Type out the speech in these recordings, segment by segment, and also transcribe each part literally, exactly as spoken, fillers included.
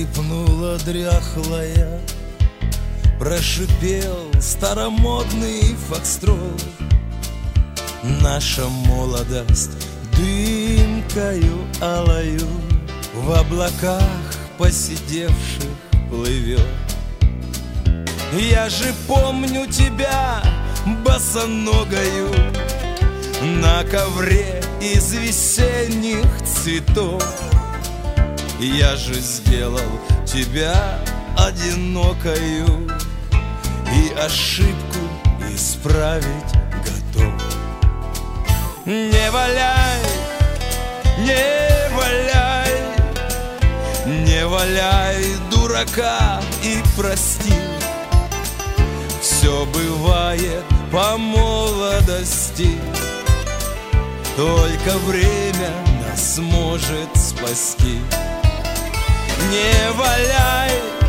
скрипнула дряхлая, прошипел старомодный фокстрот. Наша молодость дымкою алою в облаках поседевших плывет. Я же помню тебя босоногою на ковре из весенних цветов. Я же сделал тебя одинокою и ошибку исправить готов. Не валяй, не валяй, не валяй дурака и прости. Все бывает по молодости, только время нас может спасти. Не валяй,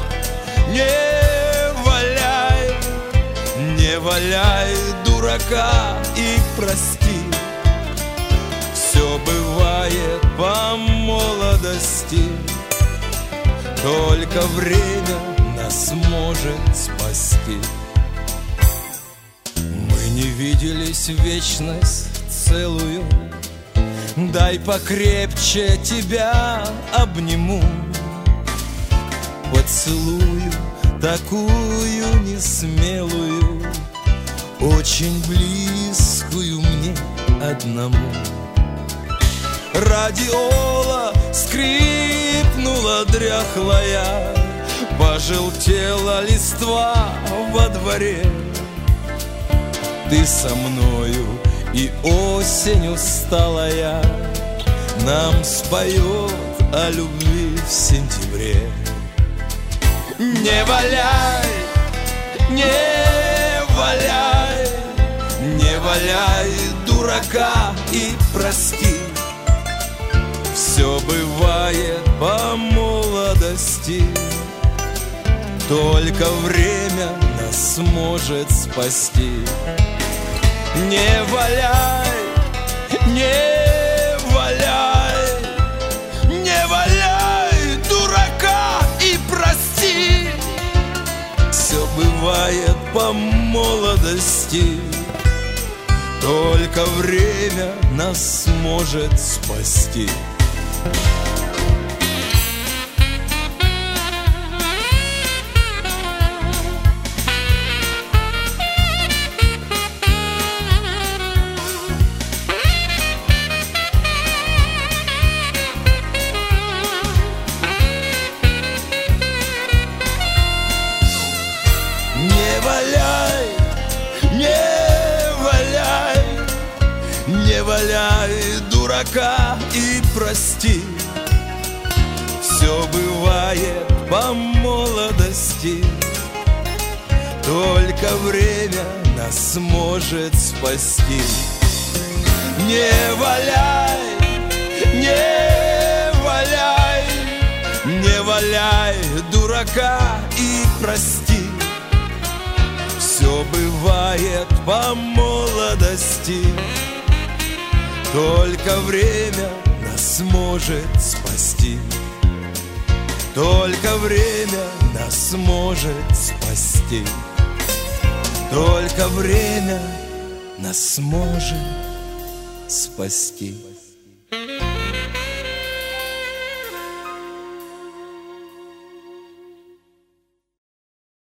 не валяй, не валяй дурака и прости. Все бывает по молодости, только время нас может спасти. Мы не виделись вечность целую, дай покрепче тебя обниму. Поцелую такую несмелую, очень близкую мне одному. Радиола скрипнула дряхлая, пожелтела листва во дворе. Ты со мною и осень усталая нам споет о любви в сентябре. Не валяй, не валяй, не валяй дурака и прости. Все бывает по молодости, только время нас может спасти. Не валяй, не валяй, не валяй дурака и прости. Все бывает по молодости, только время нас может спасти. Не валяй, не валяй, не валяй дурака и прости. Все бывает по молодости, только время нас может спасти. Не валяй, не валяй, не валяй дурака и прости. Все бывает по молодости, только время нас может спасти. Только время нас может спасти. Только время нас может спасти.